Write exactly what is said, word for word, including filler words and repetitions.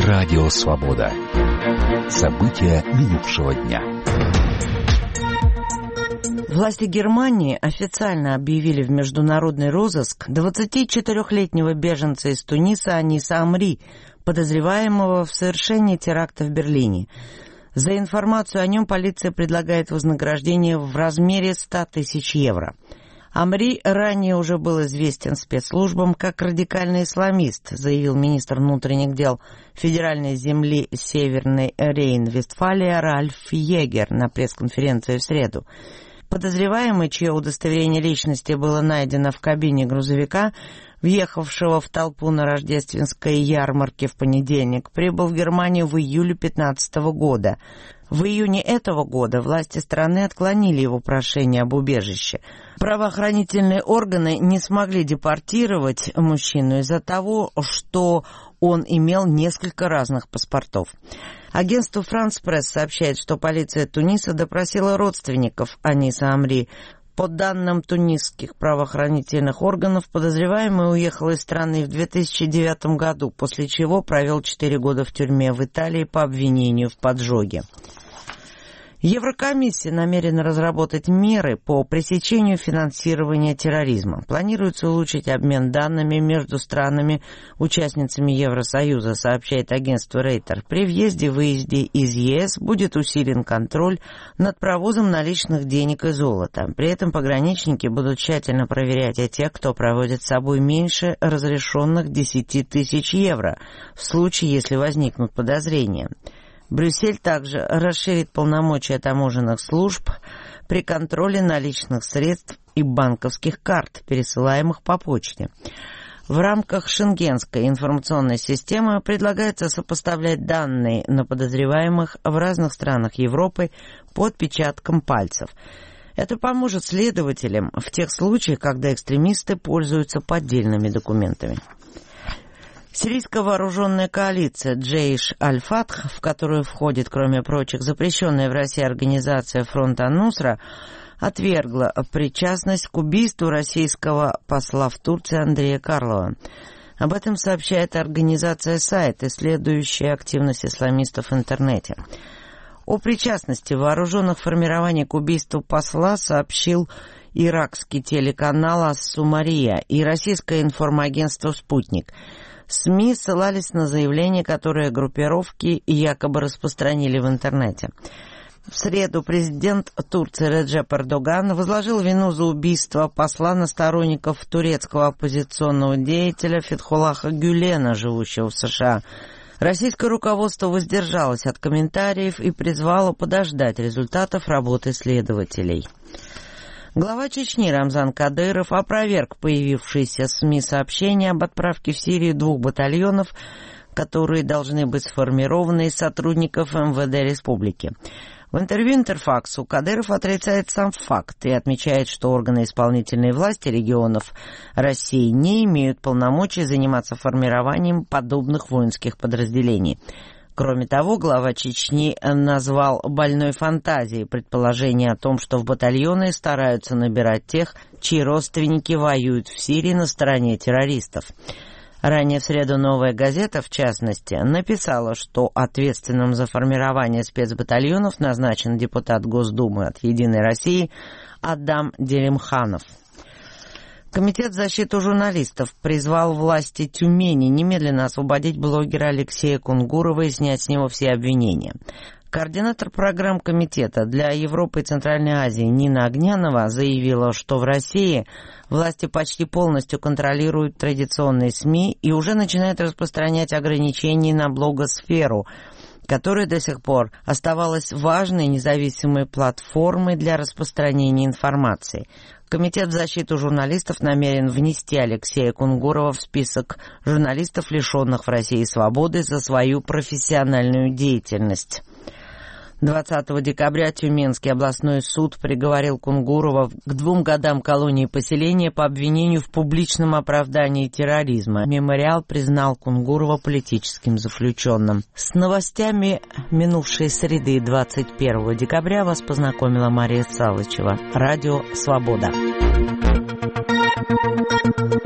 Радио Свобода. События минувшего дня. Власти Германии официально объявили в международный розыск двадцатичетырёхлетнего беженца из Туниса Аниса Амри, подозреваемого в совершении теракта в Берлине. За информацию о нем полиция предлагает вознаграждение в размере ста тысяч евро. Амри ранее уже был известен спецслужбам как радикальный исламист, заявил министр внутренних дел федеральной земли Северной Рейн-Вестфалия Ральф Егер на пресс-конференции в среду. Подозреваемый, чье удостоверение личности было найдено в кабине грузовика, въехавшего в толпу на рождественской ярмарке в понедельник, прибыл в Германию в июле две тысячи пятнадцатого года. В июне этого года власти страны отклонили его прошение об убежище. Правоохранительные органы не смогли депортировать мужчину из-за того, что он имел несколько разных паспортов. Агентство «Франс Пресс» сообщает, что полиция Туниса допросила родственников Аниса Амри. По данным тунисских правоохранительных органов, подозреваемый уехал из страны в две тысячи девятом году, после чего провел четыре года в тюрьме в Италии по обвинению в поджоге. Еврокомиссия намерена разработать меры по пресечению финансирования терроризма. Планируется улучшить обмен данными между странами-участницами Евросоюза, сообщает агентство Рейтер. При въезде-выезде из ЕС будет усилен контроль над провозом наличных денег и золота. При этом пограничники будут тщательно проверять и тех, кто проводит с собой меньше разрешенных десяти тысяч евро, в случае, если возникнут подозрения. Брюссель также расширит полномочия таможенных служб при контроле наличных средств и банковских карт, пересылаемых по почте. В рамках Шенгенской информационной системы предлагается сопоставлять данные на подозреваемых в разных странах Европы по отпечаткам пальцев. Это поможет следователям в тех случаях, когда экстремисты пользуются поддельными документами. Сирийская вооруженная коалиция Джейш Аль-Фатх, в которую входит, кроме прочих, запрещенная в России организация Фронт ан-Нусра, отвергла причастность к убийству российского посла в Турции Андрея Карлова. Об этом сообщает организация «Сайт», исследующая активность исламистов в интернете. О причастности вооруженных формирований к убийству посла сообщил иракский телеканал «Ас-Сумария» и российское информагентство «Спутник». СМИ ссылались на заявления, которые группировки якобы распространили в интернете. В среду президент Турции Реджеп Эрдоган возложил вину за убийство посла на сторонников турецкого оппозиционного деятеля Фетхуллаха Гюлена, живущего в США. Российское руководство воздержалось от комментариев и призвало подождать результатов работы следователей. Глава Чечни Рамзан Кадыров опроверг появившиеся в СМИ сообщения об отправке в Сирию двух батальонов, которые должны быть сформированы из сотрудников эм вэ дэ республики. В интервью Интерфаксу Кадыров отрицает сам факт и отмечает, что органы исполнительной власти регионов России не имеют полномочий заниматься формированием подобных воинских подразделений. Кроме того, глава Чечни назвал больной фантазией предположение о том, что в батальоны стараются набирать тех, чьи родственники воюют в Сирии на стороне террористов. Ранее в среду «Новая газета», в частности, написала, что ответственным за формирование спецбатальонов назначен депутат Госдумы от «Единой России» Адам Делимханов. Комитет защиты журналистов призвал власти Тюмени немедленно освободить блогера Алексея Кунгурова и снять с него все обвинения. Координатор программ комитета для Европы и Центральной Азии Нина Огнянова заявила, что в России власти почти полностью контролируют традиционные СМИ и уже начинают распространять ограничения на блогосферу, которая до сих пор оставалась важной независимой платформой для распространения информации. Комитет защиты журналистов намерен внести Алексея Кунгурова в список журналистов, лишенных в России свободы за свою профессиональную деятельность. двадцатого декабря Тюменский областной суд приговорил Кунгурова к двум годам колонии поселения по обвинению в публичном оправдании терроризма. Мемориал признал Кунгурова политическим заключенным. С новостями минувшей среды двадцать первого декабря вас познакомила Мария Салычева. Радио «Свобода».